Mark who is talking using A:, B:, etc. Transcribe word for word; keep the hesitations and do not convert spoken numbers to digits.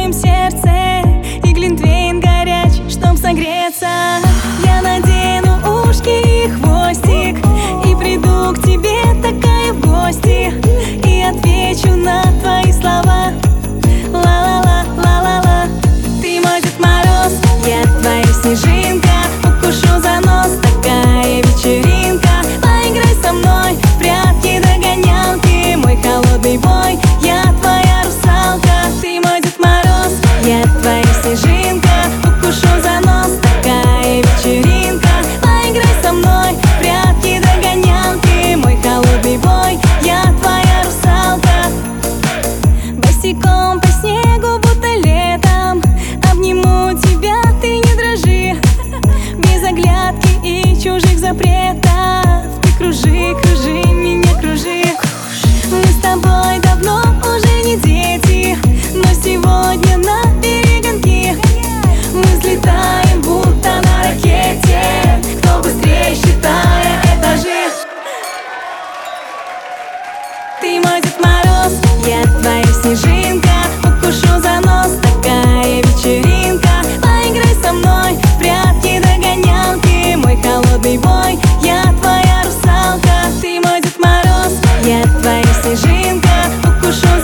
A: твоем сердце, и глинтвейн горяч, чтоб согреться. Я надену ушки и хвостик, и приду к тебе такая в гости, и отвечу на твои слова. Ла-ла-ла, ла-ла-ла. Ты мой Дед Мороз, я твоя снежинка, укушу за нос, такая вечеринка. Поиграй со мной в прятки-догонялки, мой холодный бой, я твоя русалка. Ты мой Дед Мороз, я твоя снежинка, укушу за нос, такая вечеринка. Поиграй со мной в прятки-догонялки, мой холодный бой, я твоя русалка. Босиком по снегу, будто летом, обниму тебя, ты не дрожи. Без оглядки и чужих запретов, ты кружи, кружи, меня кружи. Мы с тобой давно уже не дети, но сегодня на перегонки мы взлетаем, будто на ракете. Кто быстрее, считая этажи. Ты мой Дед Мороз, я твоя снежинка, укушу за нос, такая вечеринка. Поиграй со мной в прятки-догонялки, мой холодный бой, я твоя русалка. Ты мой Дед Мороз, я твоя снежинка, укушу